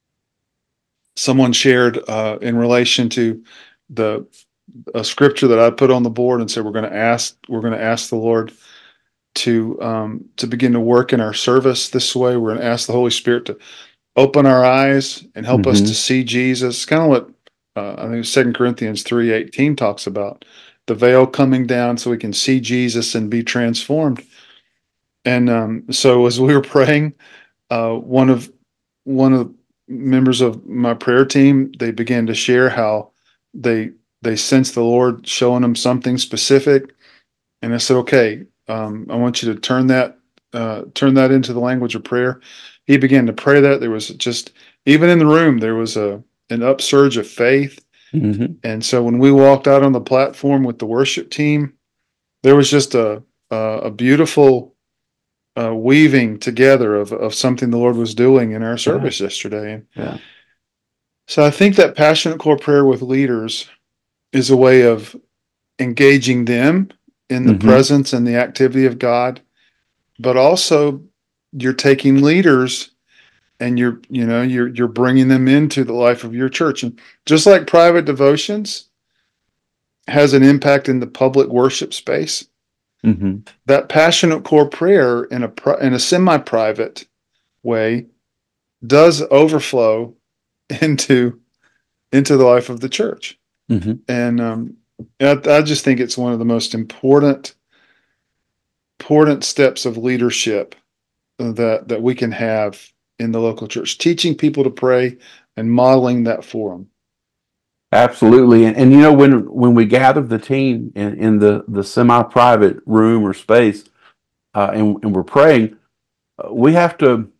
someone shared uh, in relation to the a scripture that I put on the board and said we're going to ask we're going to ask the Lord to um, to begin to work in our service this way. We're going to ask the Holy Spirit to open our eyes and help us Mm-hmm. to see Jesus. Kind of what uh, I think Second Corinthians three eighteen talks about, the veil coming down so we can see Jesus and be transformed. And um, so as we were praying, uh, one of one of the members of my prayer team, they began to share how they they sensed the Lord showing them something specific. And I said, okay, um, I want you to turn that uh, turn that into the language of prayer. He began to pray that. There was just, even in the room, there was a an upsurge of faith. Mm-hmm. And so when we walked out on the platform with the worship team, there was just a a, a beautiful uh, weaving together of of something the Lord was doing in our Yeah. service yesterday. And Yeah. so I think that passionate core prayer with leaders is a way of engaging them in the Mm-hmm. presence and the activity of God, but also you're taking leaders and you're you know you're you're bringing them into the life of your church. And just like private devotions has an impact in the public worship space, Mm-hmm. that passionate core prayer in a in a semi-private way does overflow into into the life of the church. Mm-hmm. And um, I, I just think it's one of the most important important steps of leadership that that we can have in the local church, teaching people to pray and modeling that for them. Absolutely. And, and you know, when when we gather the team in, in the, the semi-private room or space, uh, and, and we're praying, uh, we have to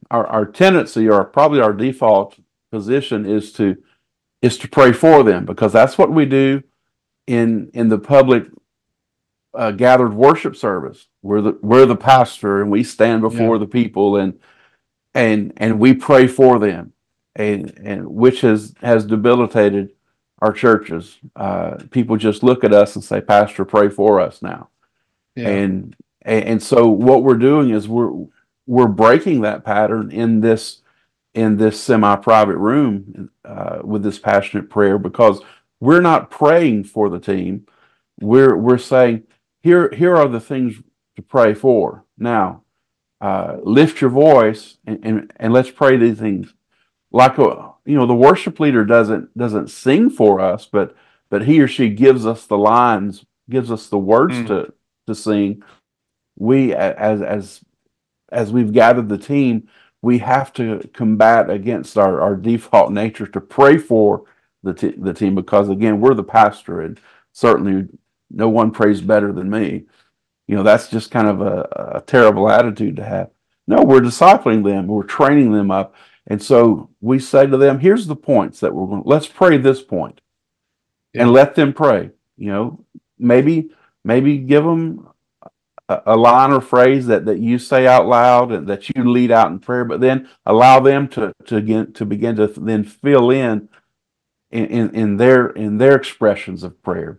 our, our tendency, or probably our default position, is to is to pray for them, because that's what we do in in the public uh, gathered worship service. We're the we're the pastor, and we stand Yeah. before the people, and and and we pray for them, and and which has has debilitated our churches. Uh, people just look at us and say, "Pastor, pray for us now." Yeah. And and so what we're doing is we're we're breaking that pattern in this in this semi-private room uh, with this passionate prayer, because we're not praying for the team. We're we're saying, here here are the things to pray for. Now, uh, lift your voice, and, and and let's pray these things. Like a, you know, the worship leader doesn't doesn't sing for us, but but he or she gives us the lines, gives us the words Mm. to to sing. We, as as as we've gathered the team, we have to combat against our, our default nature to pray for the t- the team, because again, we're the pastor, and certainly no one prays better than me. You know, that's just kind of a, a terrible attitude to have. No, we're discipling them, we're training them up, and so we say to them, "Here's the points that we're going. Let's pray this point, and Yeah. let them pray." You know, maybe maybe give them a, a line or phrase that, that you say out loud and that you lead out in prayer, but then allow them to to begin to begin to then fill in in, in, in their in their expressions of prayer.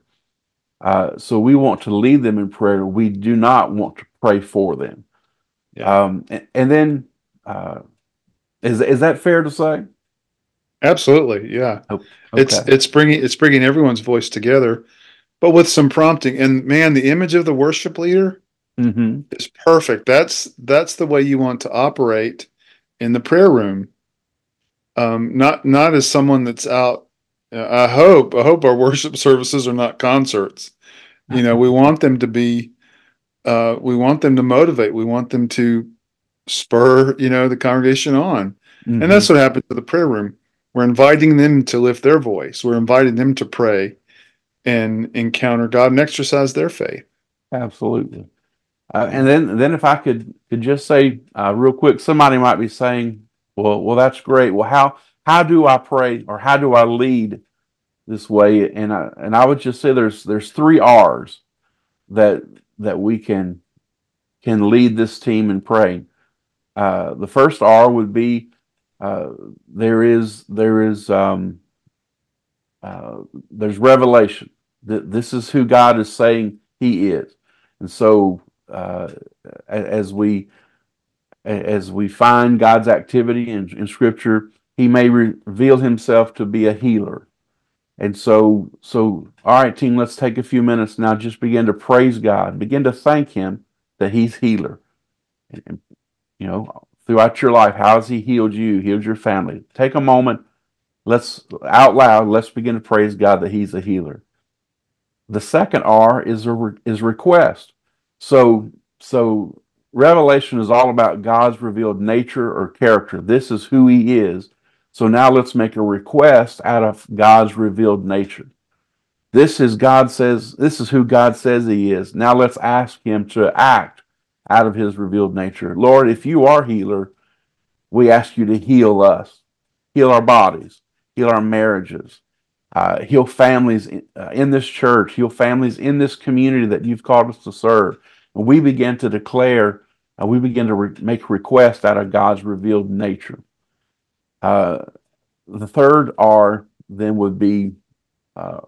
Uh, so we want to lead them in prayer. We do not want to pray for them. Yeah. Um, and, and then, uh, is is that fair to say? Absolutely. Yeah. Oh, It's okay. it's bringing it's bringing everyone's voice together, but with some prompting. And man, the image of the worship leader Mm-hmm. is perfect. That's that's the way you want to operate in the prayer room. Um, not not as someone that's out. uh, I hope I hope our worship services are not concerts. You know, we want them to be. Uh, we want them to motivate. We want them to spur, you know, the congregation on, and Mm-hmm. that's what happens to the prayer room. We're inviting them to lift their voice. We're inviting them to pray and encounter God and exercise their faith. Absolutely. Uh, and Yeah. then, then if I could could just say uh, real quick, somebody might be saying, "Well, well, that's great. Well, how how do I pray, or how do I lead this way?" And I and I would just say there's there's three R's that that we can can lead this team in praying. Uh, the first R would be uh, there is there is um, uh, there's revelation. That this is who God is saying He is, and so uh, as we as we find God's activity in, in Scripture, He may reveal Himself to be a healer. And so, so all right, team, let's take a few minutes now. Just begin to praise God, begin to thank Him that He's healer. And, and you know, throughout your life, how has He healed you, healed your family? Take a moment. Let's out loud. Let's begin to praise God that He's a healer. The second R is a is request. So so Revelation is all about God's revealed nature or character. This is who He is. So now let's make a request out of God's revealed nature. This is God says, this is who God says He is. Now let's ask Him to act out of His revealed nature. Lord, if you are healer, we ask you to heal us, heal our bodies, heal our marriages, uh, heal families in, uh, in this church, heal families in this community that you've called us to serve. And we begin to declare, uh, we begin to re- make requests out of God's revealed nature. Uh, the third R then would be uh,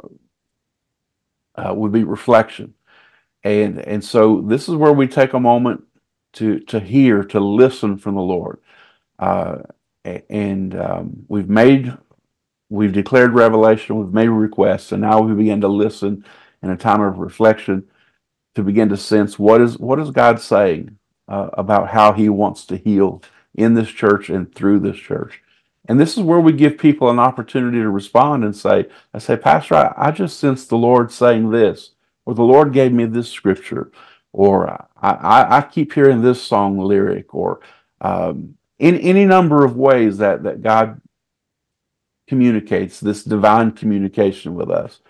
uh, would be reflection, and and so this is where we take a moment to to hear, to listen from the Lord. Uh, and um, we've made we've declared revelation, we've made requests, and now we begin to listen in a time of reflection to begin to sense what is what is God saying uh, about how He wants to heal in this church and through this church. And this is where we give people an opportunity to respond and say, I say, Pastor, I, I just sense the Lord saying this, or the Lord gave me this scripture, or I, I, I keep hearing this song lyric, or um, in any number of ways that, that God communicates this divine communication with us.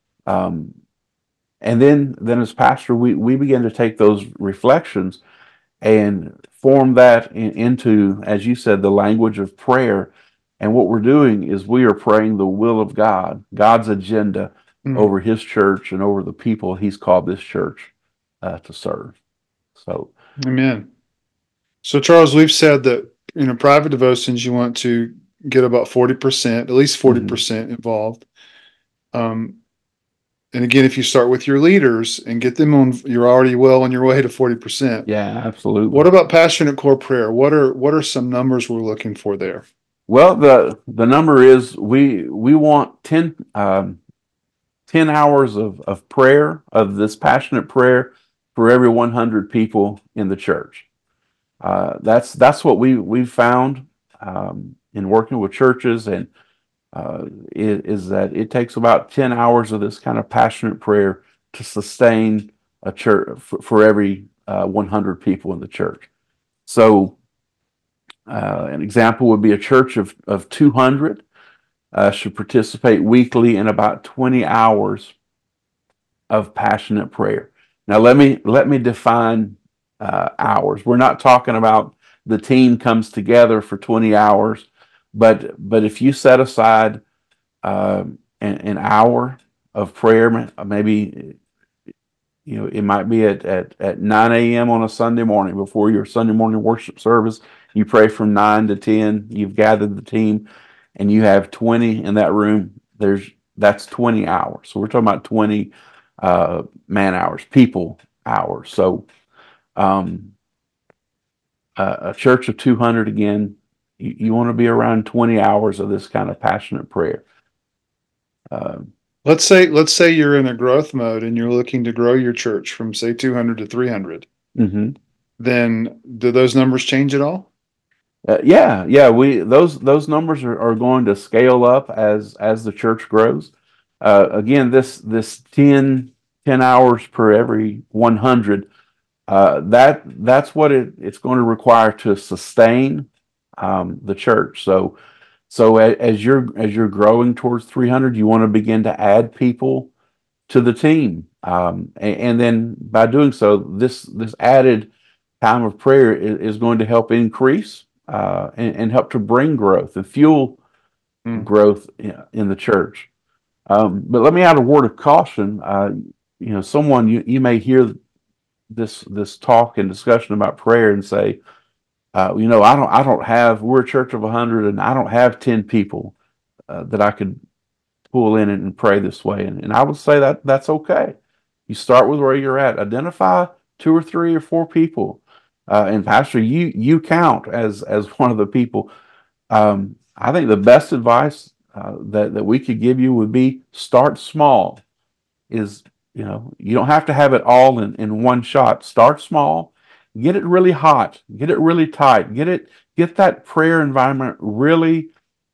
Um, and then, then as pastor, we, we begin to take those reflections and form that in, into, as you said, the language of prayer. And what we're doing is we are praying the will of God, God's agenda Mm. over His church and over the people He's called this church uh, to serve. So, Amen. So, Charles, we've said that in a private devotions, you want to get about forty percent, at least forty percent mm-hmm. involved. Um, and again, if you start with your leaders and get them on, you're already well on your way to forty percent. Yeah, absolutely. What about passionate core prayer? What are what are some numbers we're looking for there? Well, the the number is we we want ten, um, ten hours of, of prayer, of this passionate prayer for every one hundred people in the church. Uh, that's that's what we we've found um, in working with churches, and uh, is, is that it takes about ten hours of this kind of passionate prayer to sustain a church for, for every uh, one hundred people in the church. So, uh, an example would be a church of of two hundred uh, should participate weekly in about twenty hours of passionate prayer. Now, let me let me define uh, hours. We're not talking about the team comes together for twenty hours, but but if you set aside uh, an, an hour of prayer, maybe you know it might be at at, at nine a.m. on a Sunday morning before your Sunday morning worship service. You pray from nine to ten. You've gathered the team, and you have twenty in that room. There's that's twenty hours. So we're talking about twenty uh, man hours, people hours. So um, uh, a church of two hundred, again, you, you want to be around twenty hours of this kind of passionate prayer. Uh, let's say let's say you're in a growth mode and you're looking to grow your church from say two hundred to three hundred. Mm-hmm. Then do those numbers change at all? Uh, yeah, yeah. We those those numbers are, are going to scale up as as the church grows. Uh, again, this this ten, ten hours per every one hundred. Uh, that that's what it, it's going to require to sustain um, the church. So so as you're as you're growing towards three hundred, you want to begin to add people to the team, um, and, and then by doing so, this this added time of prayer is, is going to help increase uh, and, and help to bring growth and fuel mm. growth in, in the church. Um, but let me add a word of caution. Uh, you know, someone you, you may hear this this talk and discussion about prayer and say, uh, you know, I don't I don't have we're a church of a hundred and I don't have ten people uh, that I could pull in and, and pray this way. And, and I would say that that's okay. You start with where you're at. Identify two or three or four people, uh, and Pastor, you you count as as one of the people. Um, I think the best advice uh, that that we could give you would be start small. Is you know you don't have to have it all in, in one shot. Start small, get it really hot, get it really tight, get it get that prayer environment really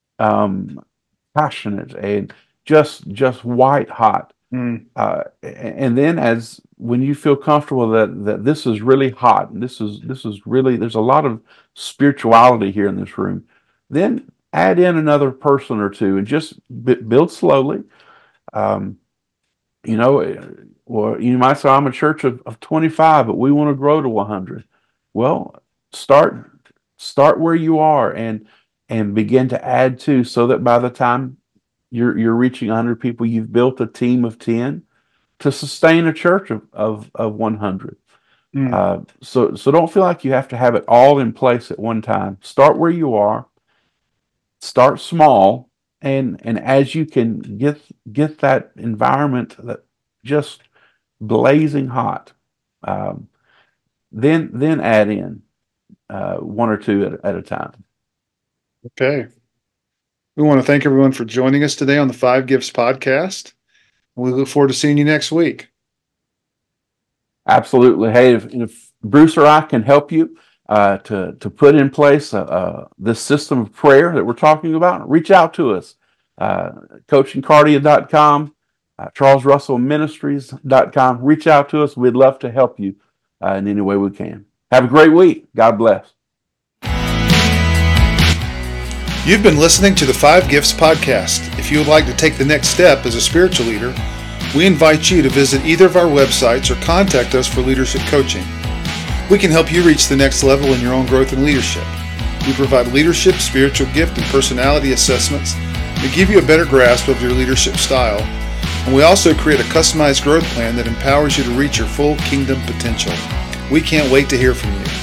um, passionate and just just white hot. Mm. Uh, and then as when you feel comfortable that that this is really hot and this is this is really there's a lot of spirituality here in this room, then add in another person or two and just b- build slowly. Um, you know, or you might say I'm a church of, of twenty-five, but we want to grow to one hundred. Well, start start where you are and and begin to add to, so that by the time you're you're reaching one hundred people, you've built a team of ten to sustain a church of of, of one hundred. Mm. Uh, so so don't feel like you have to have it all in place at one time. Start where you are. Start small, and and as you can get get that environment that just blazing hot, um, then then add in uh, one or two at, at a time. Okay. We want to thank everyone for joining us today on the Five Gifts podcast. We look forward to seeing you next week. Absolutely. Hey, if, if Bruce or I can help you uh, to, to put in place uh, uh, this system of prayer that we're talking about, reach out to us. Uh, coaching cardia dot com, uh, Charles Russell Ministries dot com. Reach out to us. We'd love to help you uh, in any way we can. Have a great week. God bless. You've been listening to the Five Gifts podcast. If you would like to take the next step as a spiritual leader, we invite you to visit either of our websites or contact us for leadership coaching. We can help you reach the next level in your own growth and leadership. We provide leadership, spiritual gift, and personality assessments that give you a better grasp of your leadership style. And we also create a customized growth plan that empowers you to reach your full kingdom potential. We can't wait to hear from you.